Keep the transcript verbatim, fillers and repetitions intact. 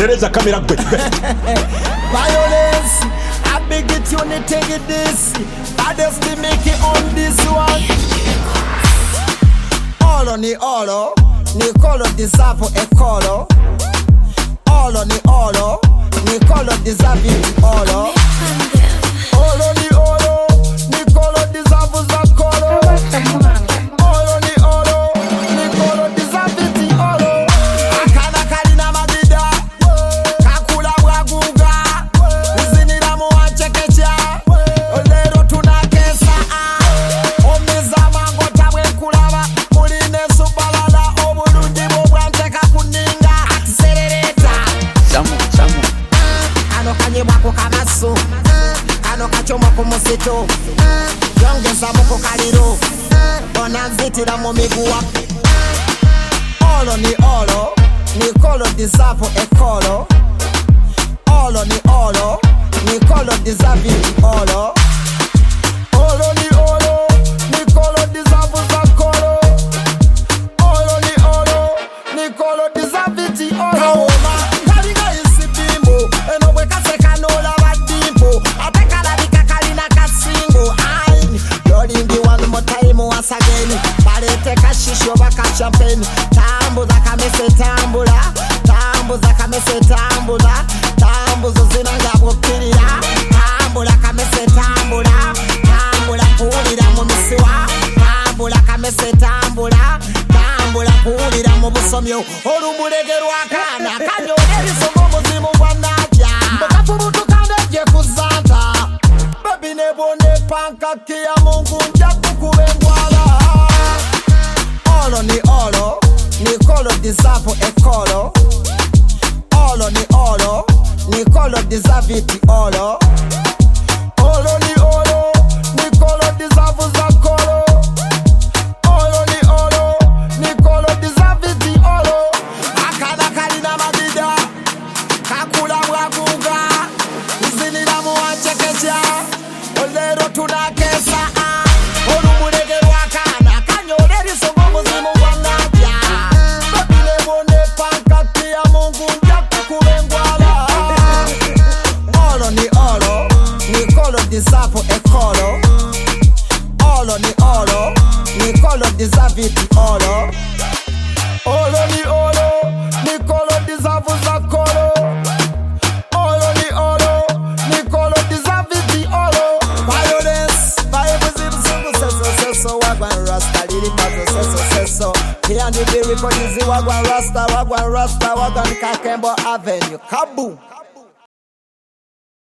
Tereza kamera gwe. Violence, I beg it you need take it this. I just be make it on this one. Olo ni olo, ni kolo deserve a kolo. Olo ni olo, ni kolo deserve it olo. Olo ni olo, ni kolo deserve za kolo. Olo ni olo, ni kolo deserve it olo. Akana kalina magida, kakula bwaguga. Izinira mu wachekecha, olero tunakesa. Omiza mango tabwe kulaba, muline subalala obulungi bwanteka kuninga. Atiserereta. Samu, samu. Kano kanyebwa ku kamaso. Kano kachomwa ku musito. Yongeza muko kaliro. Bona nzitira mu miguwa. Olo ni olo, ni kolo deserve a kolo. Olo ni olo, ni kolo deserve it olo. Olo ni olo, ni kolo deserve za kolo. Olo ni olo, ni kolo deserve it olo. Kalinga isipimbo, eno bwe kaseka nola badimpo. Atekala bikakalina kasingo. Aini, yolingi one more time once again. Balete kashisho baka champagne. Tambuza kamese tambula. Tambuza kamese tambula. Tambuzo zinanga bukirira. Tambula kamese tambula. Tambula kuwulira mu misiwa. Tambula kamese tambula. Tambula kuwulira mu busomyo. Olumulege lwakana kanyole ebisomo muzimu bwanaja. Mbukafubutukande gye kuzanta. Baby nebone pankaki ya Mungu nja kukube ngwala. Olo ni olo, ni kolo deserve a kolo. Olo ni olo, ni kolo deserve it olo. Olo ni olo, ni kolo deserve za kolo. Olo ni olo, ni kolo deserve it olo. Akana kalina magida, kakula bwaguga. Izinira mu wachekecha, olero tunakesa. Olumulege lwakana kanyole ebisomo muzimu bwanaja. Babine bone pankaki ya Mungu nja kukube ngwala. Olo ni olo, ni kolo deserve a kolo. Olo ni olo, ni kolo deserve it olo. Olo ni olo, ni kolo deserve za kolo. Olo ni olo, ni kolo deserve it olo. Violence, violence, so so so so wagwan rasta, lyrical so so so so. Here and the record is wagwan rasta, wagwan rasta, wagwan Kakembo Avenue, kaboom.